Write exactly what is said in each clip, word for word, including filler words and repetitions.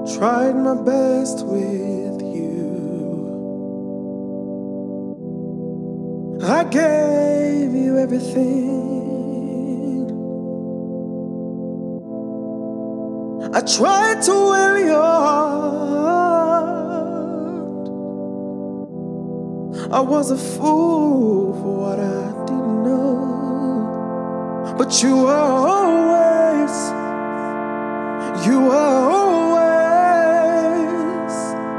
Tried my best with you. I gave you everything. I tried to win your heart. I was a fool for what I didn't know. But you were always, you were always,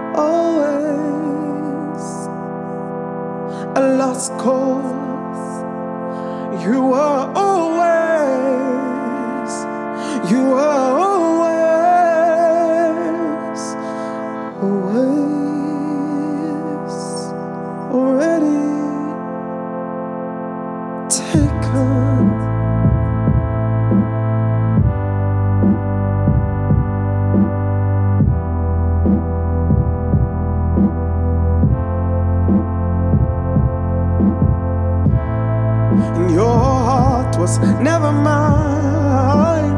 always a lost cause. You were always, you were always, always already taken. And your heart was never mine.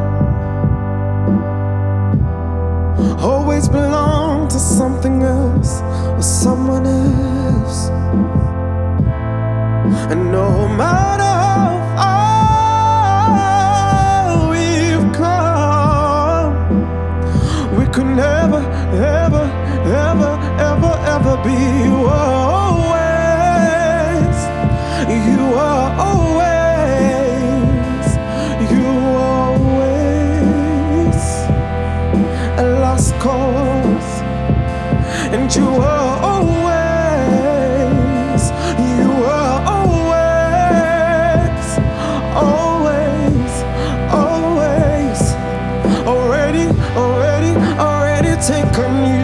Always belonged to something else or someone else. And no matter how far we've come, we could never, ever, ever, ever, ever be. Always, you are always, you always a lost cause. And you are always, you are always, always, always already, already, already taken. You